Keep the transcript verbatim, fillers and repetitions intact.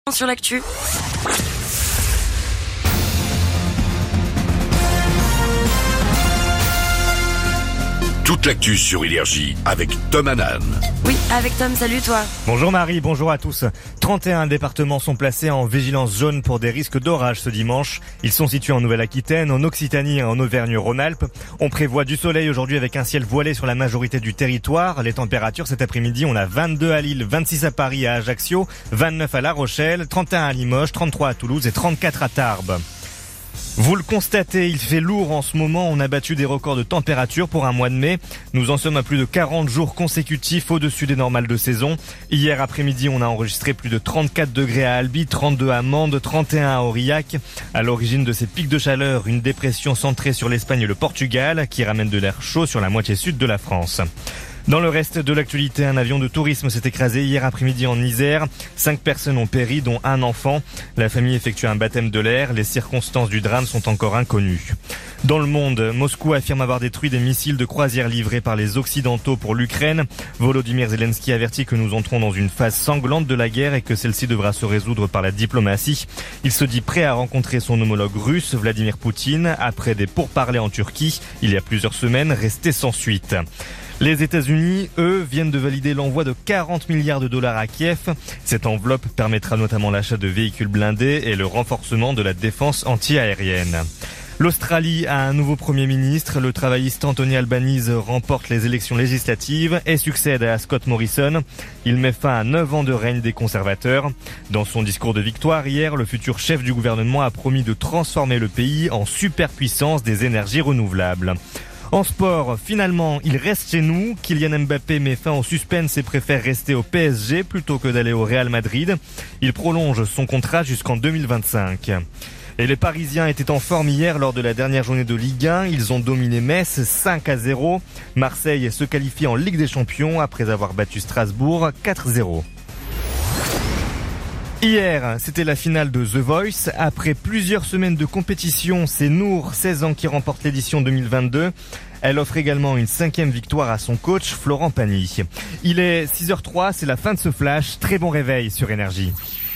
sur l'actu. Toute l'actu sur Énergie avec Tom Hanan. Oui, avec Tom, salut toi. Bonjour Marie, bonjour à tous. trente et un départements sont placés en vigilance jaune pour des risques d'orage ce dimanche. Ils sont situés en Nouvelle-Aquitaine, en Occitanie et en Auvergne-Rhône-Alpes. On prévoit du soleil aujourd'hui avec un ciel voilé sur la majorité du territoire. Les températures cet après-midi, on a vingt-deux à Lille, vingt-six à Paris et à Ajaccio, vingt-neuf à La Rochelle, trente et un à Limoges, trente-trois à Toulouse et trente-quatre à Tarbes. Vous le constatez, il fait lourd en ce moment. On a battu des records de température pour un mois de mai. Nous en sommes à plus de quarante jours consécutifs au-dessus des normales de saison. Hier après-midi, on a enregistré plus de trente-quatre degrés à Albi, trente-deux à Mende, trente et un à Aurillac. À l'origine de ces pics de chaleur, une dépression centrée sur l'Espagne et le Portugal qui ramène de l'air chaud sur la moitié sud de la France. Dans le reste de l'actualité, un avion de tourisme s'est écrasé hier après-midi en Isère. Cinq personnes ont péri, dont un enfant. La famille effectue un baptême de l'air. Les circonstances du drame sont encore inconnues. Dans le monde, Moscou affirme avoir détruit des missiles de croisière livrés par les Occidentaux pour l'Ukraine. Volodymyr Zelensky avertit que nous entrons dans une phase sanglante de la guerre et que celle-ci devra se résoudre par la diplomatie. Il se dit prêt à rencontrer son homologue russe, Vladimir Poutine, après des pourparlers en Turquie il y a plusieurs semaines, restés sans suite. Les États-Unis, eux, viennent de valider l'envoi de quarante milliards de dollars à Kiev. Cette enveloppe permettra notamment l'achat de véhicules blindés et le renforcement de la défense anti-aérienne. L'Australie a un nouveau Premier ministre. Le travailliste Anthony Albanese remporte les élections législatives et succède à Scott Morrison. Il met fin à neuf ans de règne des conservateurs. Dans son discours de victoire hier, le futur chef du gouvernement a promis de transformer le pays en superpuissance des énergies renouvelables. En sport, finalement, il reste chez nous. Kylian Mbappé met fin au suspense et préfère rester au P S G plutôt que d'aller au Real Madrid. Il prolonge son contrat jusqu'en deux mille vingt-cinq. Et les Parisiens étaient en forme hier lors de la dernière journée de Ligue un. Ils ont dominé Metz cinq à zéro. Marseille se qualifie en Ligue des Champions après avoir battu Strasbourg quatre zéro. Hier, c'était la finale de The Voice. Après plusieurs semaines de compétition, c'est Nour, seize ans, qui remporte l'édition deux mille vingt-deux. Elle offre également une cinquième victoire à son coach, Florent Pagny. Il est six heures zéro trois, c'est la fin de ce flash. Très bon réveil sur Énergie.